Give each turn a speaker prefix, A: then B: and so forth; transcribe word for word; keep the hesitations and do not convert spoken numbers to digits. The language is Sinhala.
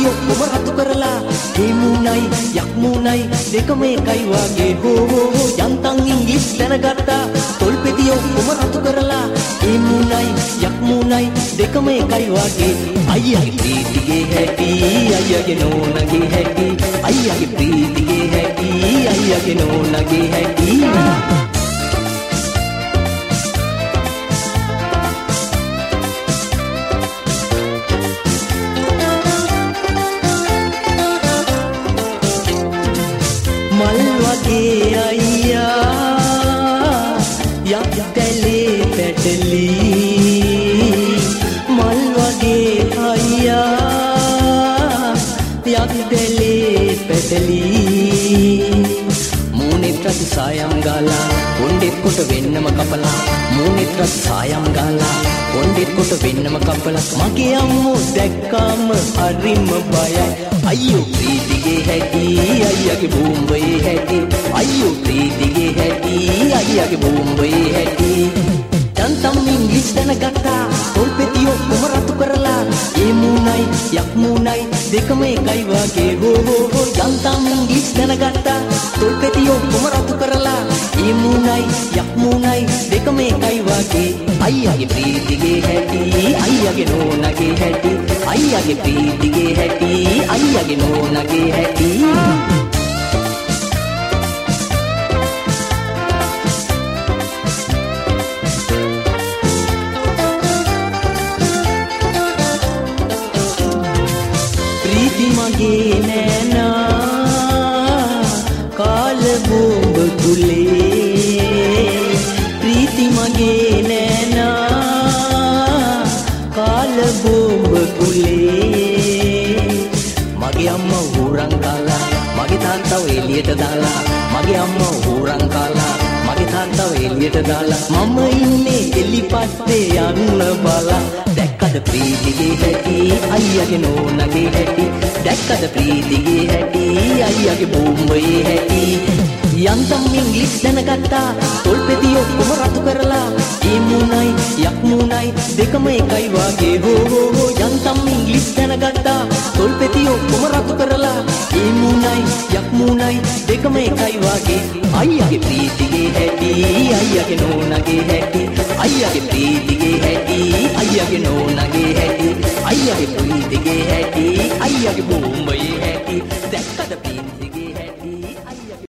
A: ඔක්කොම රතු කරලා හිමුණයි යක්මුණයි දෙකම එකයි වගේ හෝ හෝ හෝ යන්තම් ඉංග්‍රීසි දැනගත්තා තොල්පෙති ඔක්කොම රතු කරලා හිමුණයි යක්මුණයි දෙකම එකයි වගේ අයියාගේ ප්‍රීතිගේ හැටි අයියාගේ නෝනාගේ හැටි අයියාගේ ප්‍රීතිගේ හැටි අයියාගේ නෝනාගේ හැටි මල් වගේ අයියා යක් දැලේ පැටලි මල් වගේ අයියා යක් දැලේ පැටලි මූණෙත් රතු සායම් ගාලා කොණ්ඩෙත් කොට වෙන්නම කපලා මූණෙත් රතු සායම් ගාලා කොණ්ඩෙත් කොට වෙන්නම කපලා මගේ අම්මෝ දැක්කම හරිම බයයි අයියෝ ප්‍රීතිගේ හැටි අයියාගේ බෝම්බේ හැටි අයියෝ ප්‍රීතිගේ හැටි අයියාගේ බෝම්බේ හැටි යන්තම් ඉංග්‍රීසි දැනගත්තා තොල්පෙති ඔක්කොම රතු කරලා ඒ මූණයි යක් මූණයි දෙකම එකයි වගේ හෝ හෝ හෝ යන්තම් ඉංග්‍රීසි දැනගත්තා තොල්පෙති ඔක්කොම රතු කරලා ඒ මූණයි යක් මූණයි දෙකම එකයි වගේ අයියාගේ ප්‍රීතිගේ හැටි අයියාගේ නෝනාගේ හැටි අයියාගේ ප්‍රීතිගේ හැටි අයියාගේ නෝනාගේ හැටි ප්‍රීති මගේ නෑනා කාල බෝම්බ කුලේ ප්‍රීති මගේ නෑනා කාල බෝම්බ කුලේ මගේ අම්මා හුරන් කාලා මගේ තාත්තව එළියට දාලා මගේ අම්මා හුරන් කාලා මගේ තාත්තව එළියට දාලා මම ඉන්නේ එලිපත්තේ යන්න බලා දැක්කද ප්‍රීතිගේ හැටි අයියාගේ නෝනාගේ හැටි දැක්කද ප්‍රීතිගේ හැටි අයියාගේ බෝම්බේ හැටි යන්තම් ඉංග්‍රීසි දැනගත්තා තොල්පෙති ඔක්කොම රතු කරලා ඒ මූණයි යක් මූණයි දෙකම එකයි වගේ හෝ හෝ හෝ යන්තම් ඉංග්‍රීසි දැනගත්තා තොල්පෙති ඔක්කොම රතු කරලා ඒ මූණයි යක් මූණයි දෙකම එකයි වගේ අයියාගේ ප්‍රීතිගේ හැටි අයියාගේ නෝනාගේ හැටි අයියාගේ ප්‍රීතිගේ හැටි අයියාගේ නෝනාගේ හැටි අයියාගේ ප්‍රීතිගේ හැටි අයියාගේ බෝම්බේ හැටි දැක්කද ප්‍රීතිගේ